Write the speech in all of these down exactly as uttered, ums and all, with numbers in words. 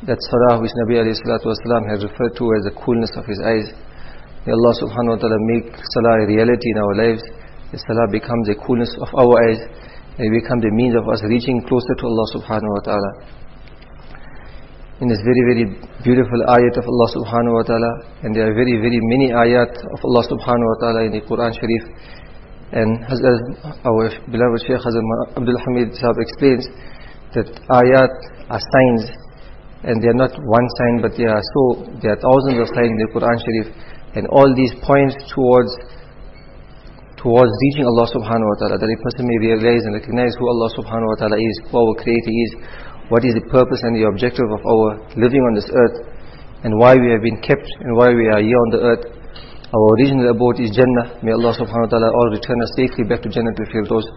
that salah which Nabi alayhi salatu wasalam had referred to as the coolness of his eyes. May Allah subhanahu wa ta'ala make salah a reality in our lives. That salah becomes a coolness of our eyes, and it becomes a means of us reaching closer to Allah subhanahu wa ta'ala. In this very very beautiful ayat of Allah subhanahu wa ta'ala, and there are very very many ayat of Allah subhanahu wa ta'ala in the Quran Sharif, and as our beloved Shaykh Hazrat Abdul Hamid Sahab explains, that ayat are signs, and they are not one sign, but they are so there are thousands of signs in the Quran Sharif, and all these points towards towards reaching Allah subhanahu wa ta'ala, that a person may realize and recognize who Allah subhanahu wa ta'ala is, who our Creator is, what is the purpose and the objective of our living on this earth, and why we have been kept and why we are here on the earth. Our original abode is Jannah. May Allah subhanahu wa ta'ala all return us safely back to Jannah to Firdaus.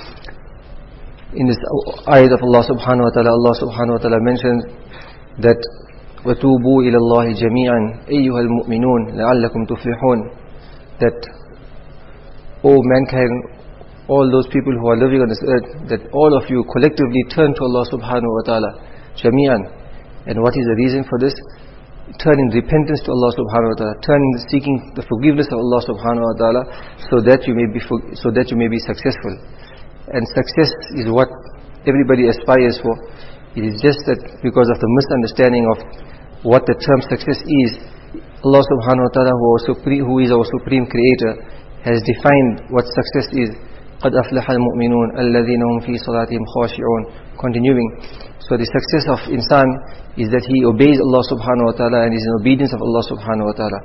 In this ayat of Allah subhanahu wa ta'ala, Allah subhanahu wa ta'ala mentions that وَتُوبُوا إِلَى اللَّهِ جَمِيعًا أَيُّهَا الْمُؤْمِنُونَ لَعَلَّكُمْ تُفْلِحُونَ, that, O mankind, all those people who are living on this earth, that all of you collectively turn to Allah subhanahu wa ta'ala jami'an. And what is the reason for this? Turn in repentance to Allah subhanahu wa ta'ala, turn in seeking the forgiveness of Allah subhanahu wa ta'ala, so that you may be so that you may be successful. And success is what everybody aspires for. It is just that because of the misunderstanding of what the term success is, Allah subhanahu wa ta'ala, who, who is our supreme creator, has defined what success is. قَدْ أَفْلَحَ الْمُؤْمِنُونَ الَّذِينَ هُمْ فِي صَلَاتِهِمْ خَاشِعُونَ. Continuing, so the success of insan is that he obeys Allah subhanahu wa ta'ala and is in obedience of Allah subhanahu wa ta'ala.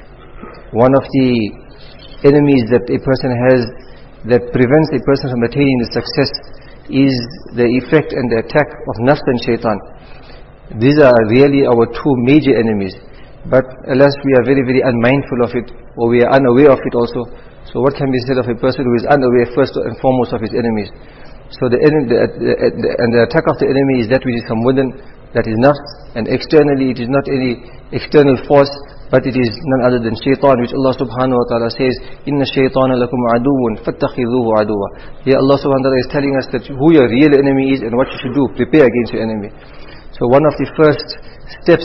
One of the enemies that a person has that prevents a person from attaining the success is the effect and the attack of nafs and shaitan. These are really our two major enemies, but alas, we are very very unmindful of it, or we are unaware of it also. So what can be said of a person who is unaware first and foremost of his enemies? So the, the, the, the and the attack of the enemy is that which is from within, that is nafs, and externally it is not any external force, but it is none other than shaitan, which Allah subhanahu wa ta'ala says, Inna shaytana lakum aduun fattakhidhuhu aduwa. Here Allah subhanahu wa ta'ala is telling us that who your real enemy is and what you should do, prepare against your enemy. So one of the first steps,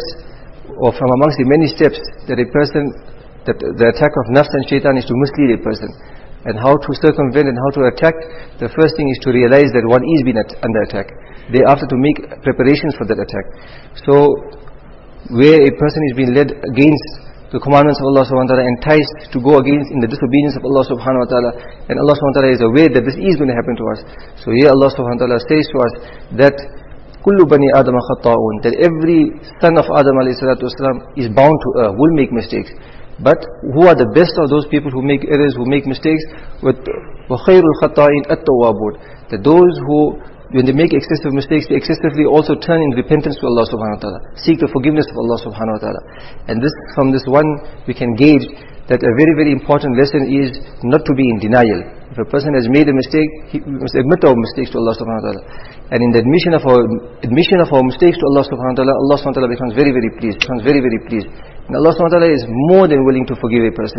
or from amongst the many steps that a person, that the attack of nafs and shaitan is to mislead a person. And how to circumvent and how to attack, the first thing is to realize that one is being at, under attack. Thereafter to make preparations for that attack. So where a person is being led against the commandments of Allah subhanahu wa ta'ala, enticed to go against in the disobedience of Allah subhanahu wa ta'ala, and Allah subhanahu wa ta'ala is aware that this is going to happen to us. So here Allah subhanahu wa ta'ala says to us that كُلُّ بَنِي آدَمَ خَطَّاءٌ, that every son of Adam alayhi salatu wasalam is bound to err, will make mistakes. But who are the best of those people who make errors, who make mistakes? With وَخَيْرُ الْخَطَّائِينَ التَّوَّابُونَ, that those who, when they make excessive mistakes, they excessively also turn in repentance to Allah subhanahu wa ta'ala, seek the forgiveness of Allah subhanahu wa ta'ala. And this, from this one, we can gauge that a very very important lesson is not to be in denial. If a person has made a mistake, he must admit our mistakes to Allah subhanahu wa ta'ala. And in the admission of our admission of our mistakes to Allah subhanahu wa ta'ala, Allah subhanahu wa ta'ala becomes very very pleased, becomes very very pleased. And Allah subhanahu wa ta'ala is more than willing to forgive a person.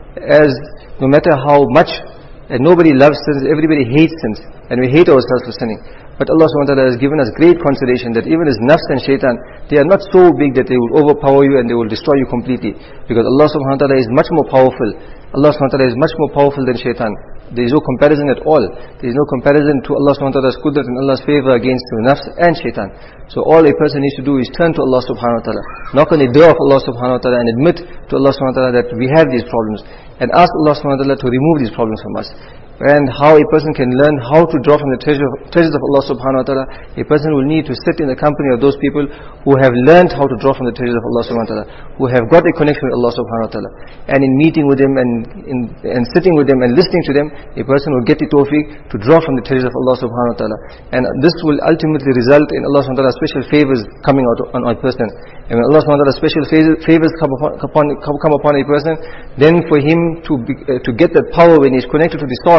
As no matter how much, and nobody loves sins, everybody hates sins, and we hate ourselves for sinning. But Allah subhanahu wa ta'ala has given us great consideration that even as nafs and shaitan, they are not so big that they will overpower you and they will destroy you completely. Because Allah subhanahu wa ta'ala is much more powerful. Allah subhanahu wa ta'ala is much more powerful than shaitan. There is no comparison at all. There is no comparison to Allah subhanahu wa ta'ala's qudrat and Allah's favor against the nafs and shaitan. So all a person needs to do is turn to Allah subhanahu wa ta'ala, knock on the door of Allah subhanahu wa ta'ala and admit to Allah subhanahu wa ta'ala that we have these problems, and ask Allah subhanahu wa ta'ala to remove these problems from us. And how a person can learn how to draw from the treasure, treasures of Allah subhanahu wa ta'ala, a person will need to sit in the company of those people who have learned how to draw from the treasures of Allah subhanahu wa ta'ala, who have got a connection with Allah subhanahu wa ta'ala. And in meeting with them and in, and sitting with them and listening to them, a person will get the tawfiq to draw from the treasures of Allah subhanahu wa ta'ala. And this will ultimately result in Allah subhanahu wa ta'ala's special favors coming out on a person. And when Allah subhanahu wa ta'ala's special favors come upon, come upon a person, then for him to be, uh, to get that power when he is connected to the source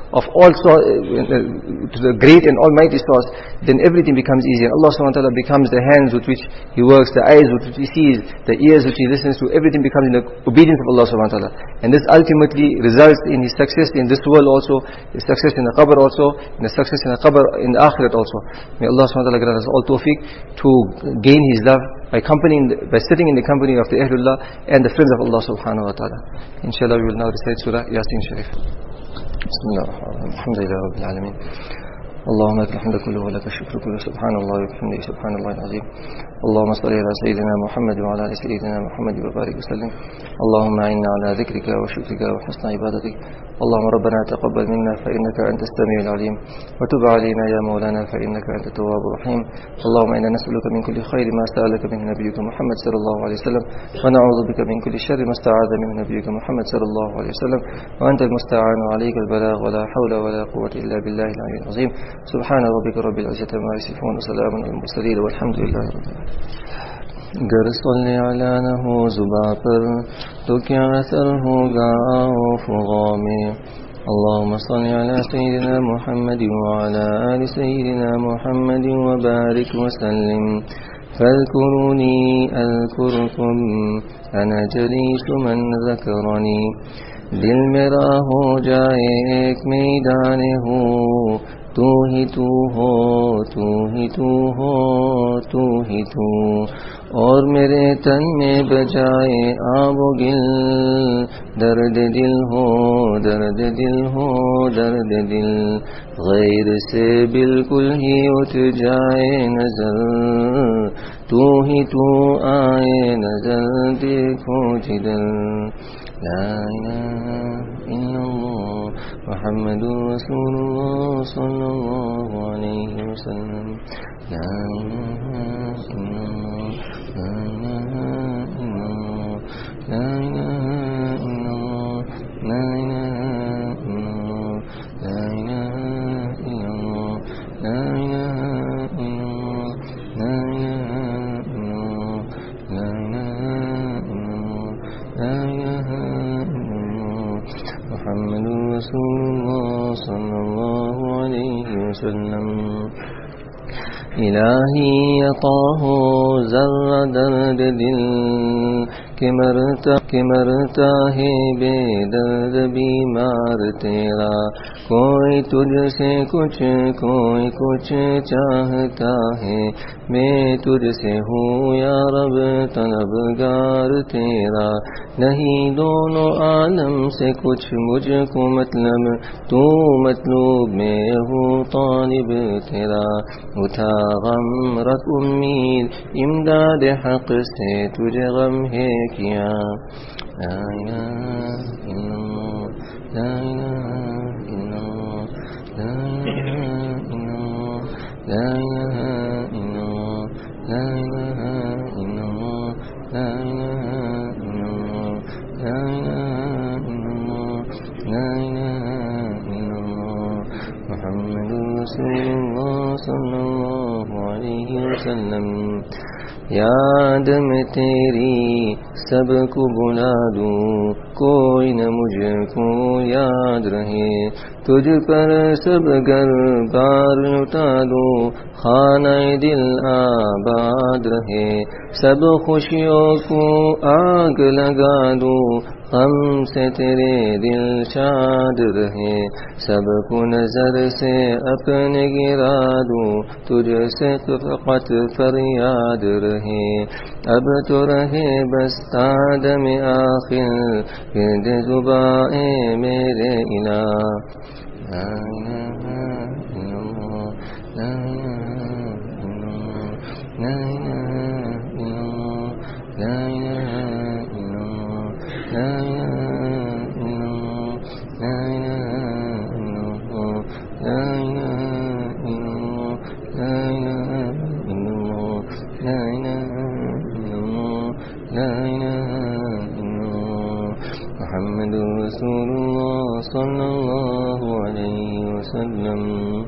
of all source, uh, to the great and almighty source, then everything becomes easier. Allah subhanahu wa ta'ala becomes the hands with which He works, the eyes with which He sees, the ears which He listens to. Everything becomes in the obedience of Allah subhanahu wa ta'ala. And this ultimately results in His success in this world also, His success in the qabr also, in the success in the qabr, in the akhirat also. May Allah subhanahu wa ta'ala grant us all tawfiq to gain His love by accompanying, by sitting in the company of the Ahlullah and the friends of Allah subhanahu wa ta'ala. Inshallah, we will now recite Surah Yasin Sharif. Bismillah ar-Rahman ar-Rahim. Alhamdulillah Rabbil Alameen. اللهم لك الحمد كله ولك الشكر كله سبحان الله وبحمده سبحان الله العظيم. اللهم صل على سيدنا محمد وعلى ال سيدنا محمد وبارك وسلم. اللهم اعنا على ذكرك وشكرك وحسن عبادتك. اللهم ربنا تقبل منا فانك انت السميع العليم وتب علينا يا مولانا فانك انت التواب الرحيم. اللهم انا نسالك من كل خير ما سالك منه نبيك محمد صلى الله عليه وسلم ونعوذ بك من كل شر ما استعاذ منه نبيك محمد صلى الله عليه وسلم وانت المستعان وعليك البلاغ ولا حول ولا قوه الا بالله العلي العظيم. سبحان ربك رب العزة عما يصفون وسلام على المرسلين والحمد لله رب العالمين. گر صلی علی نہو زباں پر تو کیا اثر ہوگا فغا میں. اللهم صل على سيدنا محمد وعلى آل سيدنا محمد وبارك وسلم. فاذكروني أذكركم أنا جليس من ذكرني. دل میرا ہو جائے ایک میدان ہو تو ہی تو ہو تو ہی تو ہو تو ہی تو. اور میرے تن میں بجائے آب و گل درد دل ہو درد دل ہو درد دل. غیر سے بالکل ہی اٹھ جائے نظر تو ہی تو آئے نظر دیکھو جدھر. لا إله إلا الله محمد رسول الله صلى الله عليه وسلم. لا إله إلا الله لا إله إلا الله لا إله إلا الله لا إله إلا الله لا إله إلا الله لا إله إلا الله لا إله إلا الله لا إله إلا الله محمد رسول الله صلى الله عليه وسلم. الہی عطا ہو ذرہ درد دل کہ مرتا کہ مرتا ہے بے درد بیمار تیرا. کوئی تجھ سے کچھ کوئی کچھ چاہتا ہے میں تجھ سے ہوں یا رب طلبگار تیرا. نہیں دونوں عالم سے کچھ مجھ کو مطلب تو مطلوب میں ہوں طالب تیرا. اٹھا غم رکھ امید امداد حق سے تجھے غم ہے کیا. لا الہ الا اللہ لا الہ الا اللہ لا الہ الا اللہ لا الہ الا اللہ لا الہ الا اللہ لا الہ الا اللہ لا الہ الا اللہ لا الہ الا اللہ محمد رسول اللہ صلی اللہ علیہ وسلم. یاد میں تیری سب کو بلا دوں کوئی نہ مجھ کو یاد رہے. تجھ پر سب گھر بار لٹا دوں خانہ دل آباد رہے. سب خوشیوں کو آگ لگا دوں غم سے تیرے دل شاد رہے. سب کو نظر سے اپنے گرا دوں تجھ سے فقط فریاد رہے. اب تو رہے بس آدم آخر گرد زباں میرے الہ. لا الہ الا اللہ لا الہ الا اللہ لا الہ الا اللہ لا الہ الا اللہ لا الہ الا اللہ لا الہ الا اللہ لا الہ الا اللہ لا الہ الا اللہ لا الہ الا اللہ لا الہ الا اللہ محمد رسول اللہ صلی اللہ علیہ وسلم.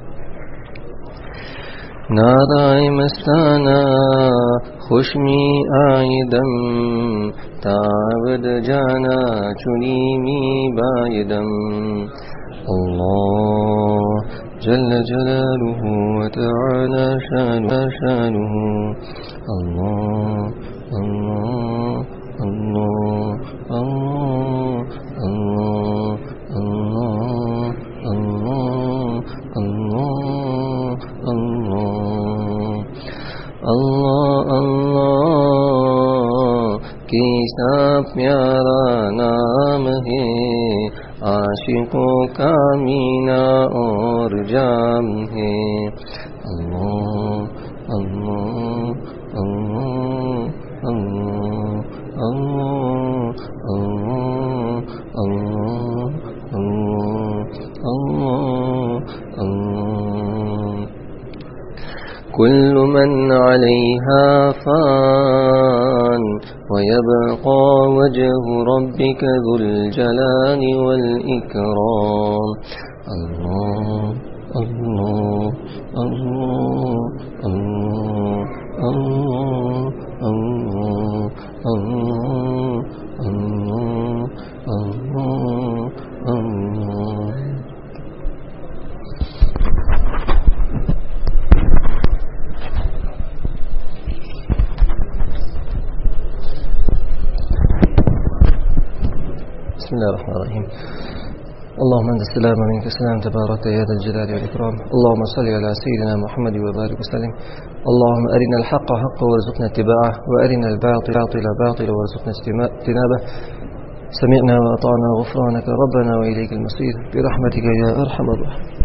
نعرہ مستانہ خوشمی آئی دم تاود جانا چنی می بائدم. الله جل جلاله وتعالى شانه. الله الله الله الله الله الله الله الله الله Allah Allah कैसा प्यारा नाम है, आशिकों का मीना और जाम है। अल्लाह अल्लाह अल्लाह अल्लाह अल्लाह अल्लाह अल्लाह अल्लाह। कुल्ल मन अलैहा फान वयबक़ा वजहु रब्बिका ज़ुल जलाली वल इकराम। अल्लाह अल्लाह अल्लाह अल्लाह अल्लाह अल्लाह अल्लाह अल्लाह। بسم الله الرحمن الرحيم. اللهم أنت السلام ومنك السلام، تبارك يا ذا الجلال والإكرام. اللهم صل على سيدنا محمد وبارك وسلم. اللهم أرنا الحق حقا وارزقنا اتباعه، وأرنا الباطل باطلا وارزقنا اجتنابه. سمعنا وأطعنا غفرانك ربنا وإليك المصير، برحمتك يا أرحم الراحمين.